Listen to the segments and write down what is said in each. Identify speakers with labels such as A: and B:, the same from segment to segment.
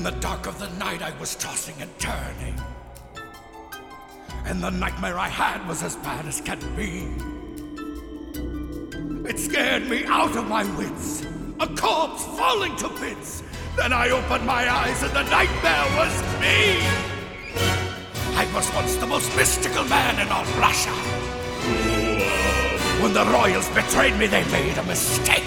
A: the dark of the night I was tossing and turning, and the nightmare I had was as bad as can be. It scared me out of my wits, a corpse falling to bits. Then I opened my eyes and the nightmare was me. I was once the most mystical man in all Russia. When the royals betrayed me, they made a mistake.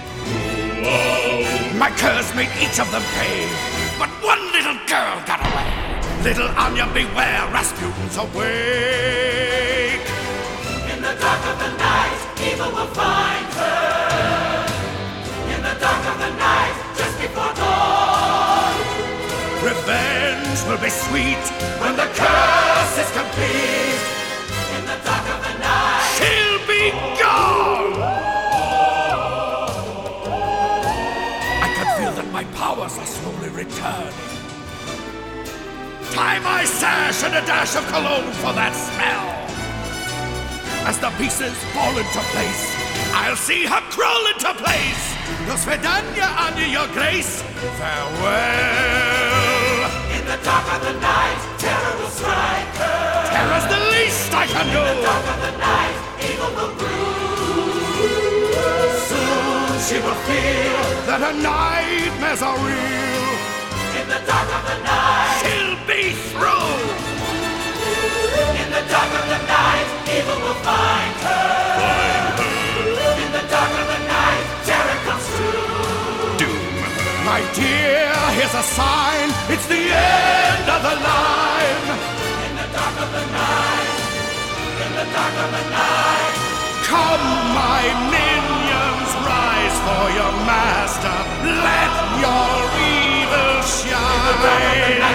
A: My curs made each of them pay, but one little girl got away. Little Anya, beware, Rasputin's awake.
B: In the dark of the night, evil will find her. In the dark of the night, just before dawn.
A: Revenge will be sweet when the curse is complete.
B: In the dark of the night,
A: she'll be gone. I can feel that my powers are slowly returning. Tie my sash and a dash of cologne for that smell. As the pieces fall into place, I'll see her crawl into place. Do svidaniya, Anya, your grace. Farewell.
B: in the dark of the night, terror will strike her.
A: Terror's the least I can do.
B: In the dark of the night, evil will brew.
A: Soon she will feel that her nightmares are real.
B: In the dark of the night,
A: she'll be through.
B: In the dark of the night, evil will find her. In the dark of the night, terror comes true.
A: Doom. My dear, here's a sign. It's the end of the line.
B: In the dark of the night, in the dark of the night.
A: Come, my minions, rise for your master. Let your evil shine.